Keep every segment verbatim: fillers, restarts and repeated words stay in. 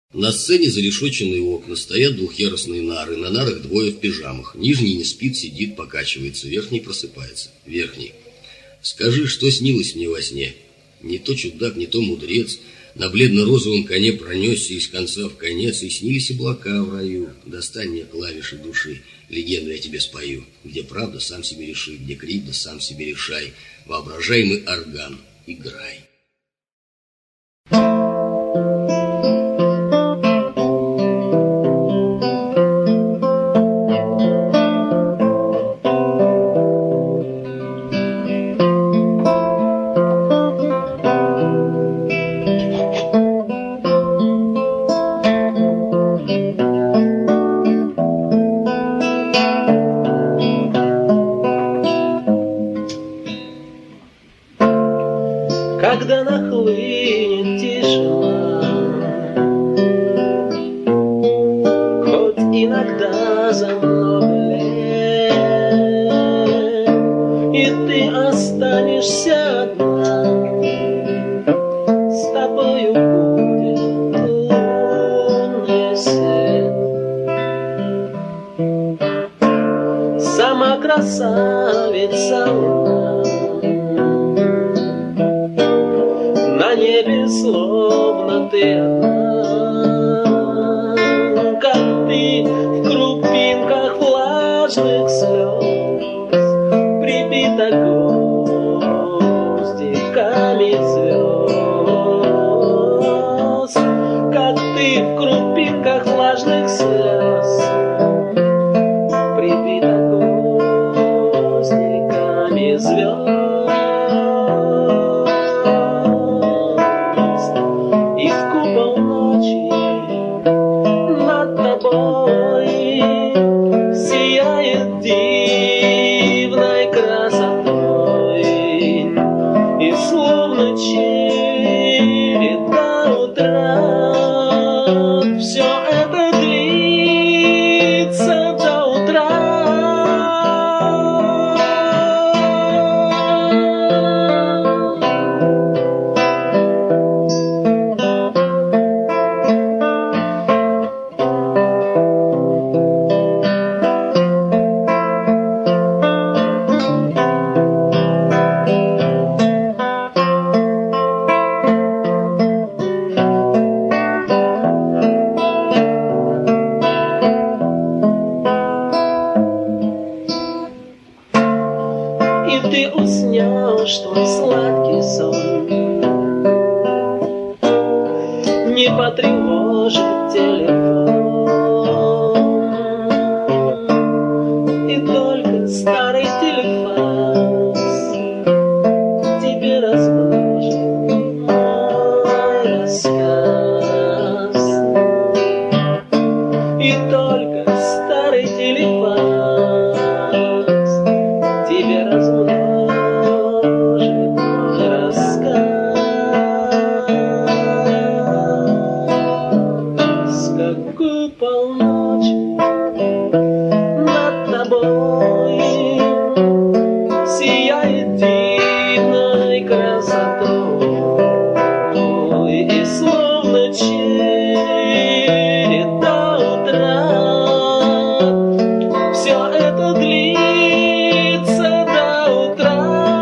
На сцене зарешоченные окна, стоят двухъярусные нары, на нарах двое в пижамах. Нижний не спит, сидит, покачивается, верхний просыпается. Верхний. Скажи, что снилось мне во сне? Не то чудак, не то мудрец. На бледно-розовом коне пронесся из конца в конец, и снились облака в раю. Достань мне клавиши души, легенду я тебе спою. Где правда, сам себе реши, где крик, да сам себе решай. Воображаемый орган, играй. Когда нахлынет тишина, хоть иногда за много лет, и ты останешься одна, с тобою будет лунный свет. Сама красавица луна на небе, словно ты одна, как ты в крупинках влажных слез, прибита гвоздиками звезд, как ты в крупинках влажных слез, прибита гвоздиками звезд. Ты уснешь твой сладкий сон, не потревожит телефон, и только старый телефон тебе разложит мой рассказ, и только старый телефон тебе разложит полночи над тобой сияет дивной красотой, и словно черед до утра все это длится до утра.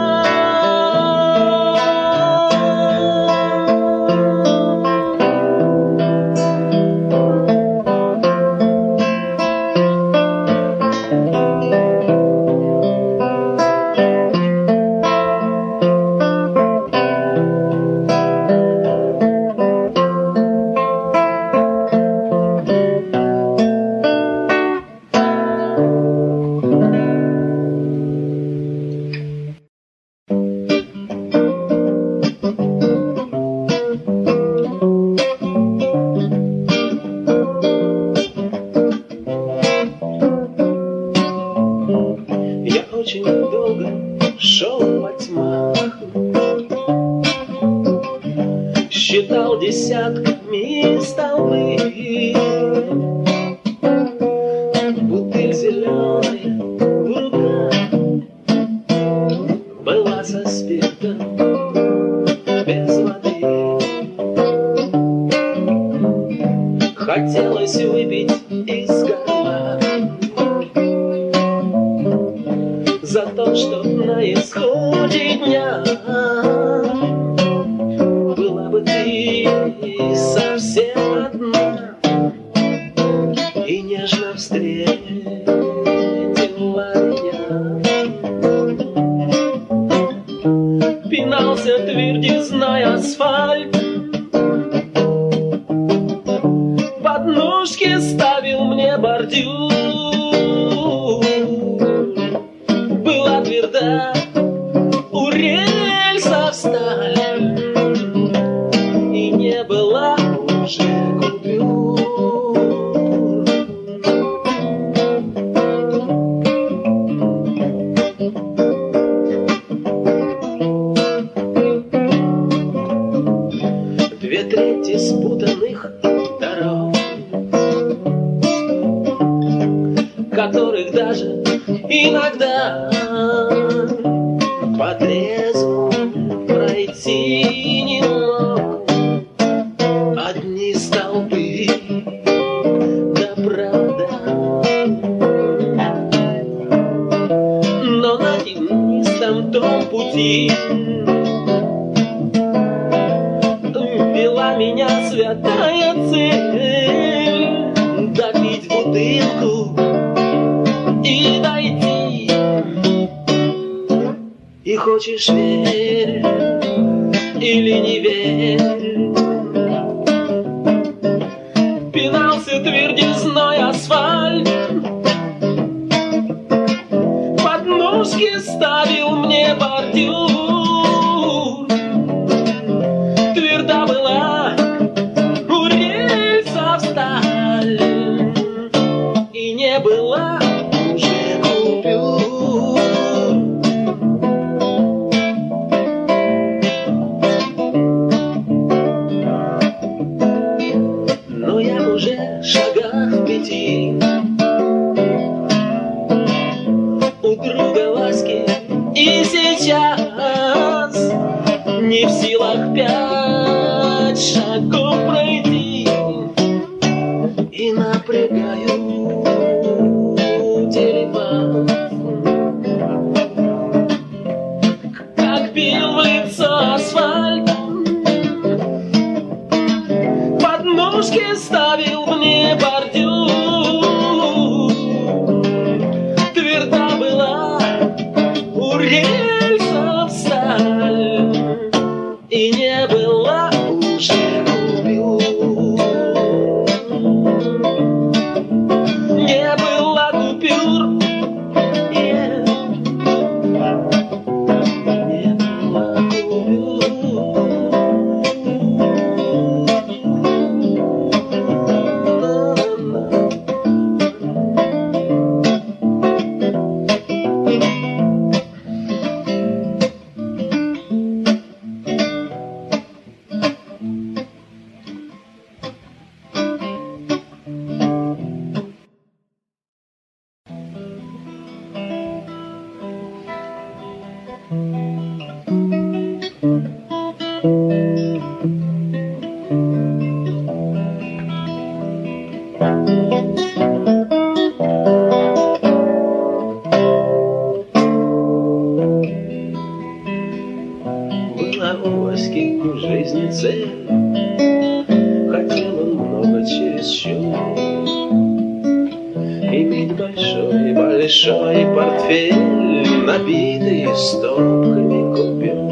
Очень долго шел во тьмах, считал десятками столбы, бутыль зеленая в руках была со спиртом без воды. хотелось выпить из горла за то, что на исходе дня была бы ты совсем одна и нежно встретила меня. Пинался твердизной асфальт, подножки ставил мне бордюр. Была тверда у рельсов сталь, и не была уже купюр. Две трети спутанных дорог, которых даже иногда по трезвому пройти не мог. Одни столбы да провода, но на тернистом том пути вела меня святая цель допить бутылку и дойти. И хочешь верь или не верь, пинался твердизной асфальт, подножки ставил мне бордюр. Тверда была у рельсов сталь, и не была уже купюр. Но я уже в шагах в пяти у друга ласки, и сейчас не в силах пять шагов пройти, и напрягаю телефон, как бил в лицо асфальт, подножки ставил мне бордюр. Тверда была у рельсов сталь, и не была уже купюр. Не была купюр, нет, не была купюр. Была у Васьки в жизни цель, хотел он много чересчур, иметь большой, большой портфель, набитый стопками купюр.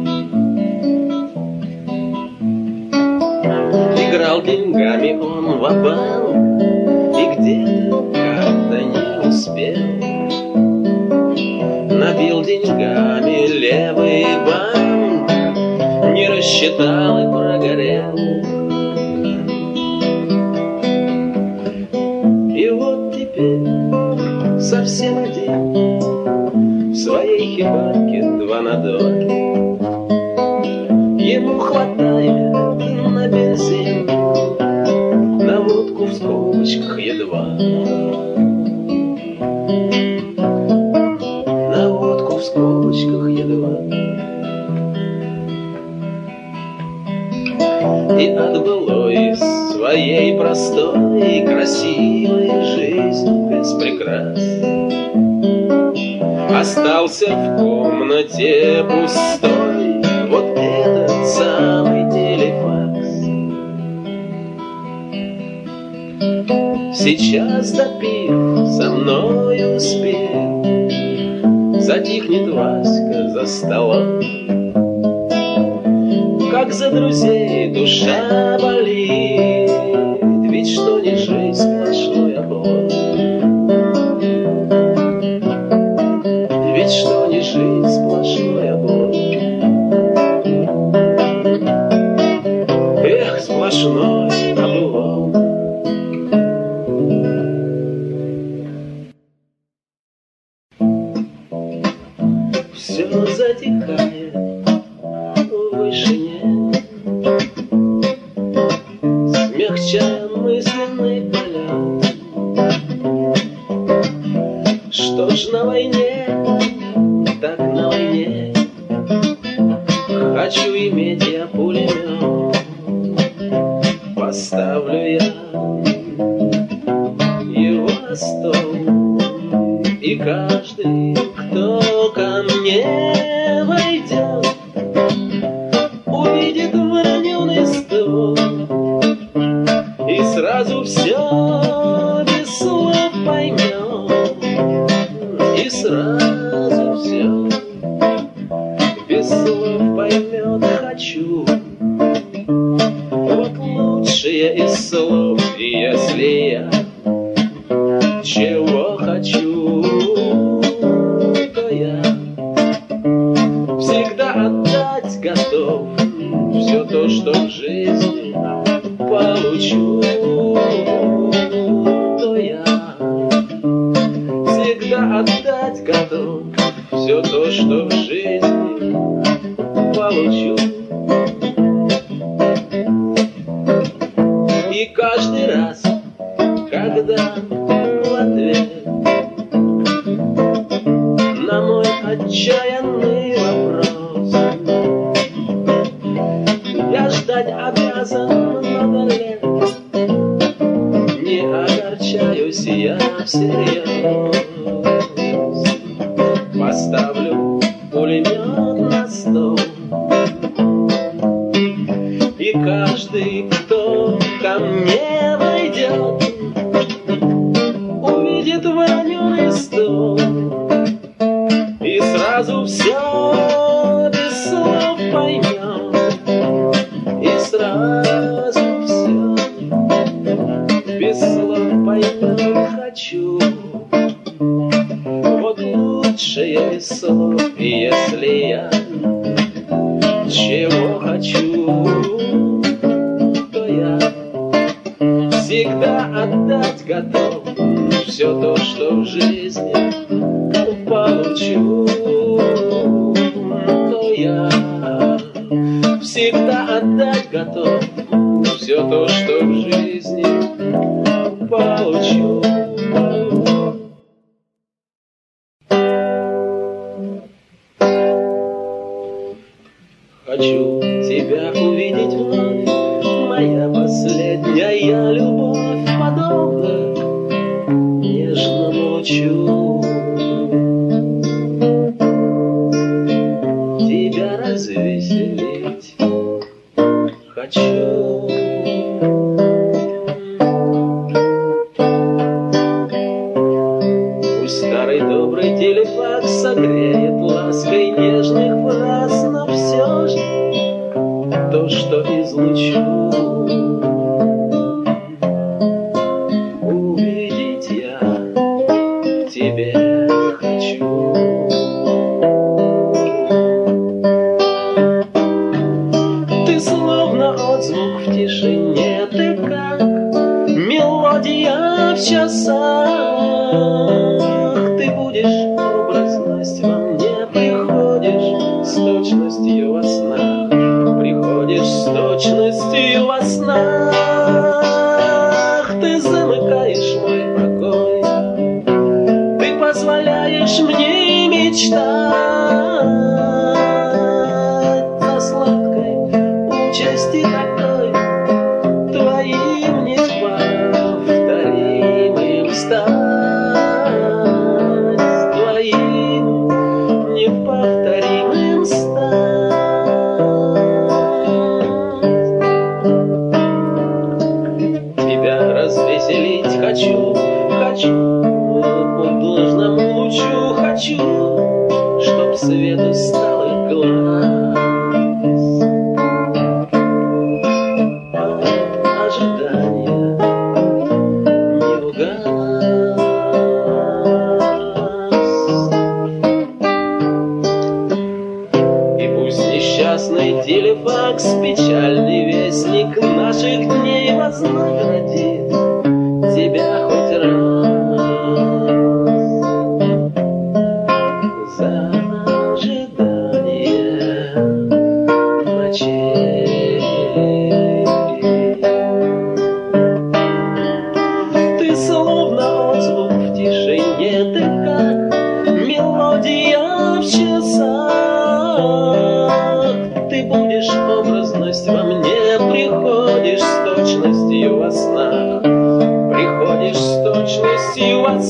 Играл деньгами он ва-банк, и где-то как-то не успел. Набил деньгами левый банк, не рассчитал и прогорел. И вот теперь совсем один в своей хибарке два на два. Ему хватает на бензин, на водку в скобочках едва. На водку в скобочках едва. И от былой своей моей простой, красивой жизни без прикрас. Остался в комнате пустой вот этот самый телефакс. Сейчас, допив, со мною спев, затихнет Васька за столом. Как за друзей душа болит, ведь что не жизнь, сплошной облом. Ведь что не жизнь, сплошной облом. Эх, сплошной облом. Все затихает в вышине, смягчая мысленный полет. Что ж на войне, так на войне, хочу иметь я пулемет. Поставлю я его на стол, и каждый, кто ко мне войдет, увидит вороненый стол и сразу все без слов поймет. И сразу все без слов поймет. Хочу вот лучшее из слов, если я чего хочу, то я всегда отдать готов все то, что в жизни получу. То я всегда отдать готов все то, что в жизни получу. И каждый раз, когда в ответ на мой отчаянный вопрос я ждать обязан много лет, не огорчаюсь я всерьез. Поставлю пулемет на стол, и каждый, кто ко мне войдет, увидит вороненый стол и сразу все без слов поймет. И сразу все без слов поймет. Хочу вот лучшее из слов, если я чего хочу, то я всегда отдать готов все то, что в жизни получу. То я всегда отдать готов все то, что в жизни получу. Хочу тебя увидеть вновь, моя последняя любовь, подобна нежному лучу. Тебя развеселить хочу. Пусть старый добрый телефакс согреет лаской нежных фраз, но все же то, что излучу, увидеть я в тебе хочу. Ты словно отзвук в тишине, ты как мелодия в часах. Ты будешь образность во мне, приходишь с точностью во снах. Приходишь с точностью во снах. Ты замыкаешь мой покой, ты позволяешь мне мечтать о сладкой участи такой твоим не хочу, хочу по должному лучу, хочу, чтоб свету стал их глаз. А ожидание не угас. И пусть несчастный телефакс, печальный вестник наших дней, вознаградит тебя хоть раз за ожидание ночей. Ты словно отзвук в тишине, ты как мелодия в часах. Ты будешь образность во мне, приходишь с точностью во снах. Приходишь с точностью во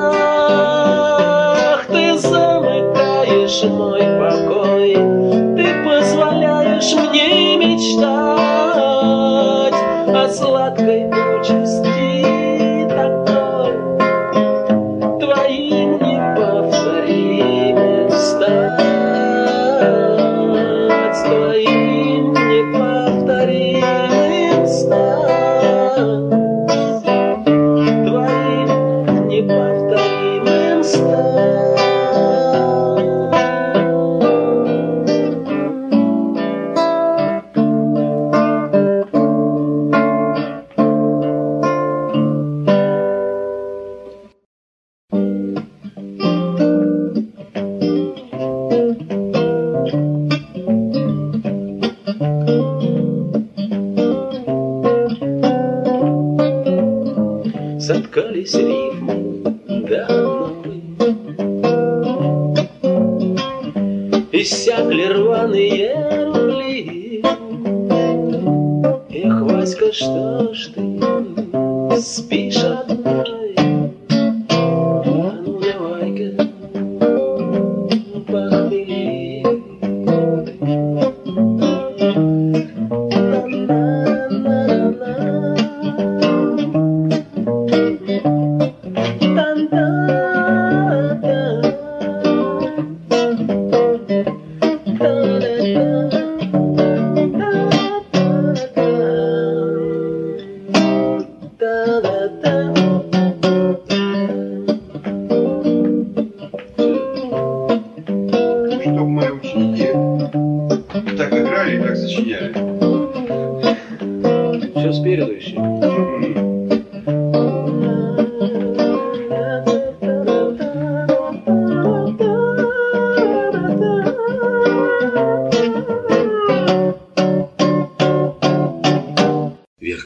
снах. Ты замыкаешь мой покой, ты позволяешь мне мечтать о сладкой участи такой, твоим неповторимым стать, твоим неповторимым стать, твоим неповторимым стать. Соткались рифмы до одной, иссякли рваные рубли. Эх, Васька, что ж ты спишь одной? А ну давай-ка похмели. Чтоб мои ученики так играли и так сочиняли. Все спереду еще.